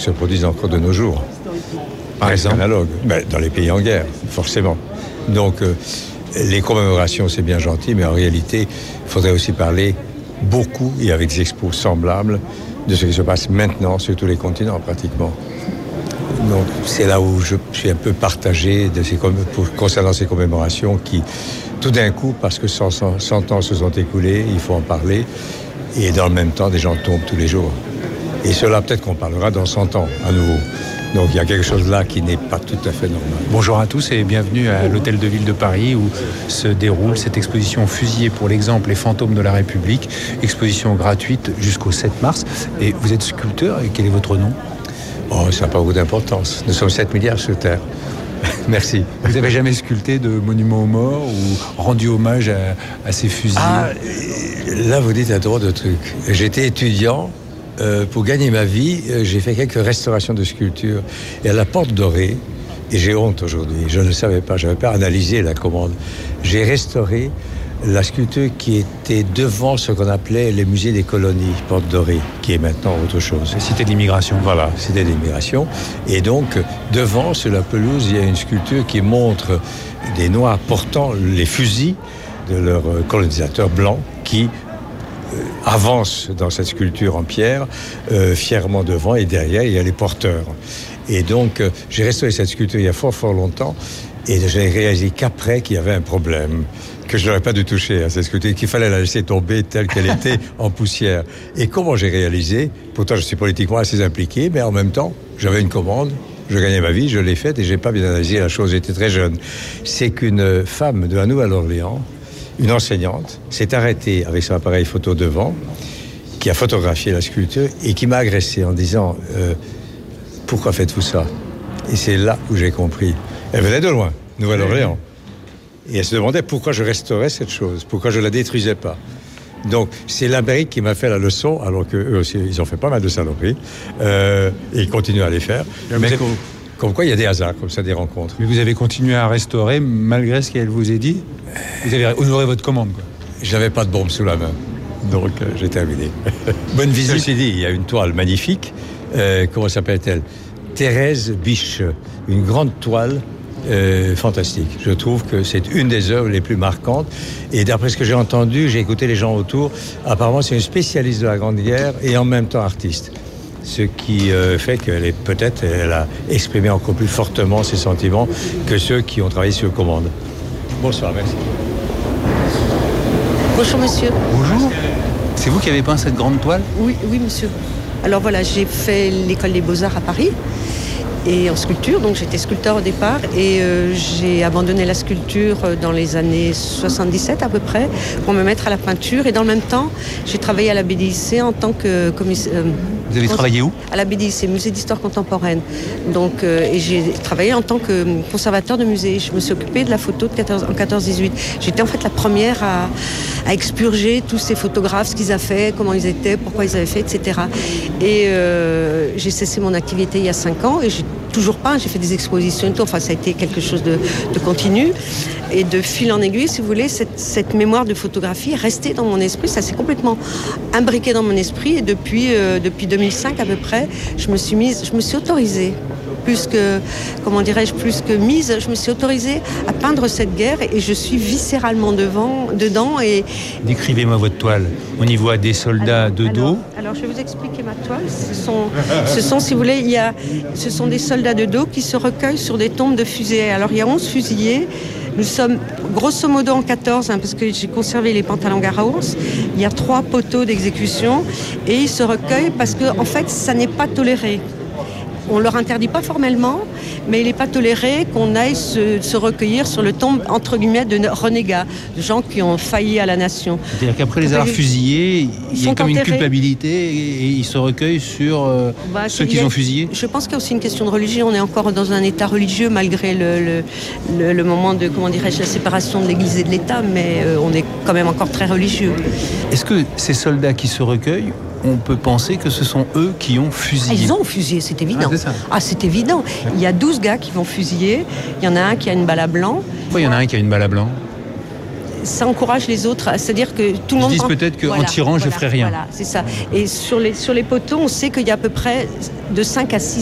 se produisent encore de nos jours. Par exemple, analogue, dans les pays en guerre, forcément. Donc, les commémorations, c'est bien gentil, mais en réalité, il faudrait aussi parler beaucoup, et avec des expos semblables, de ce qui se passe maintenant sur tous les continents, pratiquement. Donc, c'est là où je suis un peu partagé concernant ces commémorations qui, tout d'un coup, parce que 100 ans se sont écoulés, il faut en parler, et dans le même temps, des gens tombent tous les jours. Et cela, peut-être qu'on parlera dans 100 ans, à nouveau. Donc il y a quelque chose là qui n'est pas tout à fait normal. Bonjour à tous et bienvenue à l'Hôtel de Ville de Paris où se déroule cette exposition Fusillés pour l'exemple et fantômes de la République. Exposition gratuite jusqu'au 7 mars. Et vous êtes sculpteur et quel est votre nom ? Oh, ça n'a pas beaucoup d'importance. Nous sommes 7 milliards sur Terre. Merci. Vous n'avez jamais sculpté de monument aux morts ou rendu hommage à ces fusillés ? Là vous dites un drôle de truc. J'étais étudiant. Pour gagner ma vie, j'ai fait quelques restaurations de sculptures. Et à la Porte Dorée, et j'ai honte aujourd'hui, je ne le savais pas, je n'avais pas analysé la commande. J'ai restauré la sculpture qui était devant ce qu'on appelait les musées des colonies, Porte Dorée, qui est maintenant autre chose. Cité de l'immigration. Voilà, Cité de l'immigration. Et donc, devant, sur la pelouse, il y a une sculpture qui montre des Noirs portant les fusils de leurs colonisateurs blancs qui avance dans cette sculpture en pierre, fièrement devant, et derrière, il y a les porteurs. Et donc, j'ai restauré cette sculpture il y a fort longtemps, et j'ai réalisé qu'après qu'il y avait un problème, que je n'aurais pas dû toucher à cette sculpture, qu'il fallait la laisser tomber telle qu'elle était en poussière. Et comment j'ai réalisé ? Pourtant, je suis politiquement assez impliqué, mais en même temps, j'avais une commande, je gagnais ma vie, je l'ai faite, et je n'ai pas bien analysé la chose, j'étais très jeune. C'est qu'une femme de la Nouvelle-Orléans, une enseignante, s'est arrêtée avec son appareil photo devant, qui a photographié la sculpture et qui m'a agressé en disant « Pourquoi faites-vous ça ?» Et c'est là où j'ai compris. Elle venait de loin, Nouvelle-Orléans. Et elle se demandait pourquoi je restaurais cette chose, pourquoi je ne la détruisais pas. Donc, c'est l'Amérique qui m'a fait la leçon, alors qu'eux aussi, ils ont fait pas mal de saloperies, et ils continuent à les faire. Mais comme quoi, il y a des hasards, comme ça, des rencontres. Mais vous avez continué à restaurer malgré ce qu'elle vous ait dit ? Vous avez honoré votre commande, quoi. Je n'avais pas de bombe sous la main, donc j'ai terminé. Bonne visite. Ceci dit, il y a une toile magnifique. Comment s'appelle-t-elle ? Thérèse Biche, une grande toile fantastique. Je trouve que c'est une des œuvres les plus marquantes. Et d'après ce que j'ai entendu, j'ai écouté les gens autour. Apparemment, c'est une spécialiste de la Grande Guerre et en même temps artiste. Ce qui fait qu'elle a exprimé encore plus fortement ses sentiments que ceux qui ont travaillé sur commande. Bonsoir, merci. Bonjour monsieur. Bonjour. C'est vous qui avez peint cette grande toile ? Oui monsieur. Alors voilà, j'ai fait l'école des Beaux-Arts à Paris et en sculpture, donc j'étais sculpteur au départ et j'ai abandonné la sculpture dans les années 77 à peu près pour me mettre à la peinture et dans le même temps j'ai travaillé à la BDIC en tant que commissaire. Vous avez travaillé où ? À la BDIC, Musée d'Histoire Contemporaine. Donc, et j'ai travaillé en tant que conservateur de musée. Je me suis occupée de la photo en 14-18. J'étais en fait la première à expurger tous ces photographes, ce qu'ils avaient fait, comment ils étaient, pourquoi ils avaient fait, etc. Et j'ai cessé mon activité il y a 5 ans et j'ai toujours peint, j'ai fait des expositions et tout. Enfin, ça a été quelque chose de continu. Et de fil en aiguille, si vous voulez, cette mémoire de photographie est restée dans mon esprit. Ça s'est complètement imbriqué dans mon esprit. Et depuis 2005 à peu près, je me suis autorisée, plus que mise, je me suis autorisée à peindre cette guerre et je suis viscéralement dedans. Et décrivez-moi votre toile. On y voit des soldats de dos. Alors, je vais vous expliquer ma toile. Ce sont, si vous voulez, ce sont des soldats de dos qui se recueillent sur des tombes de fusillés. Alors, il y a 11 fusillés. Nous sommes grosso modo en 14, parce que j'ai conservé les pantalons Garaus. Il y a 3 poteaux d'exécution et ils se recueillent parce que, en fait, ça n'est pas toléré. On ne leur interdit pas formellement, mais il n'est pas toléré qu'on aille se recueillir sur le tombe, entre guillemets, de renégats, de gens qui ont failli à la nation. C'est-à-dire qu'après les avoir fusillés, il y a comme une culpabilité et ils se recueillent sur ceux qu'ils ont fusillés. Je pense qu'il y a aussi une question de religion. On est encore dans un état religieux malgré le moment de, la séparation de l'Église et de l'État, mais on est quand même encore très religieux. Est-ce que ces soldats qui se recueillent, on peut penser que ce sont eux qui ont fusillé? Ils ont fusillé, c'est évident. C'est ça. C'est évident. Il y a 12 gars qui vont fusiller. Il y en a un qui a une balle à blanc. Pourquoi il y en a un qui a une balle à blanc? ça encourage les autres, c'est-à-dire que tout le monde... Ils disent peut-être qu'en tirant, je ne ferai rien. Voilà, c'est ça. Et sur les poteaux, on sait qu'il y a à peu près de 5 à 6